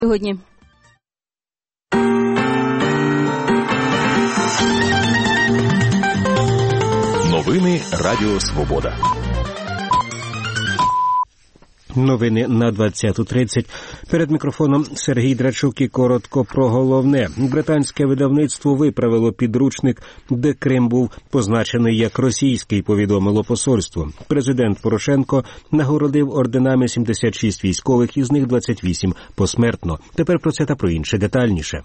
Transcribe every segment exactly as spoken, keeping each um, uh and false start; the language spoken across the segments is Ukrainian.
Сьогодні. Новини Радіо Свобода. Новини на двадцяту тридцять. Перед мікрофоном Сергій Драчук і коротко про головне. Британське видавництво виправило підручник, де Крим був позначений як російський, повідомило посольство. Президент Порошенко нагородив орденами сімдесят шість військових, із них двадцять вісім посмертно. Тепер про це та про інше детальніше.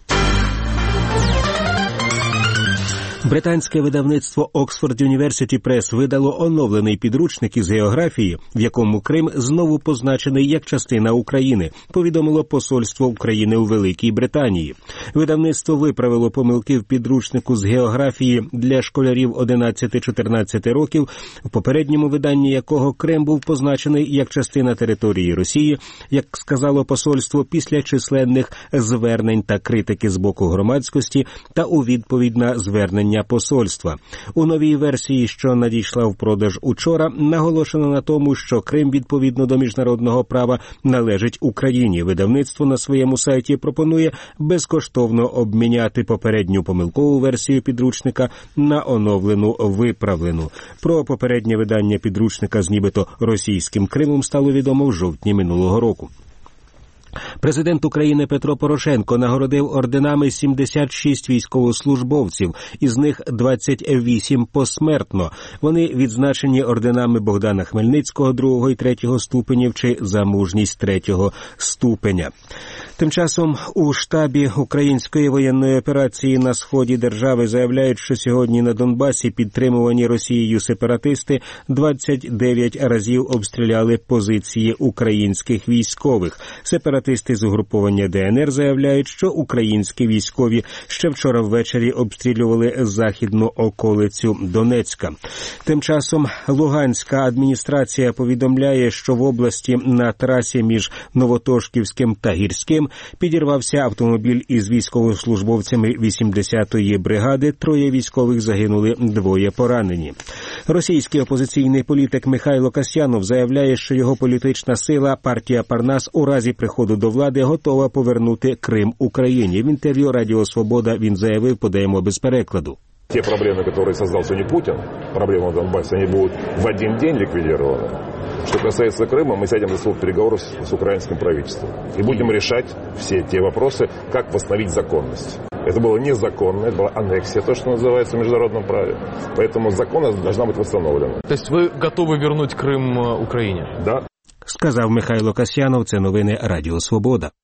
Британське видавництво Oxford University Press видало оновлений підручник із географії, в якому Крим знову позначений як частина України, повідомило посольство України у Великій Британії. Видавництво виправило помилки в підручнику з географії для школярів одинадцяти-чотирнадцяти років, в попередньому виданні якого Крим був позначений як частина території Росії, як сказало посольство, після численних звернень та критики з боку громадськості та у відповідь на звернення посольства. У новій версії, що надійшла в продаж учора, наголошено на тому, що Крим відповідно до міжнародного права належить Україні. Видавництво на своєму сайті пропонує безкоштовно обміняти попередню помилкову версію підручника на оновлену виправлену. Про попереднє видання підручника з нібито російським Кримом стало відомо в жовтні минулого року. Президент України Петро Порошенко нагородив орденами сімдесят шість військовослужбовців, із них двадцять вісім посмертно. Вони відзначені орденами Богдана Хмельницького другого і третього ступенів чи за мужність третього ступеня. Тим часом у штабі української воєнної операції на сході держави заявляють, що сьогодні на Донбасі підтримувані Росією сепаратисти двадцять дев'ять разів обстріляли позиції українських військових. Сепаратисти з угруповання ДНР заявляють, що українські військові ще вчора ввечері обстрілювали західну околицю Донецька. Тим часом Луганська адміністрація повідомляє, що в області на трасі між Новотошківським та Гірським підірвався автомобіль із військовослужбовцями вісімдесятої бригади, троє військових загинули, двоє поранені. Російський опозиційний політик Михайло Касьянов заявляє, що його політична сила, партія Парнас, у разі приходу до влади готова повернути Крим Україні. В інтерв'ю Радіо Свобода він заявив, подаємо без перекладу. Те проблемы, которые создал сегодня Путин, проблемы в Донбассе, они будут в один день ликвидированы. Что касается Крыма, мы сядем за стол переговоров с, с украинским правительством и будем решать все те вопросы, как восстановить законность. Это было незаконно, это была аннексия, то, что называется в международном праве. Поэтому законность должна быть восстановлена. То есть вы готовы вернуть Крым Украине? Да. Сказав Михайло Касьянов, це новини Радіо Свобода.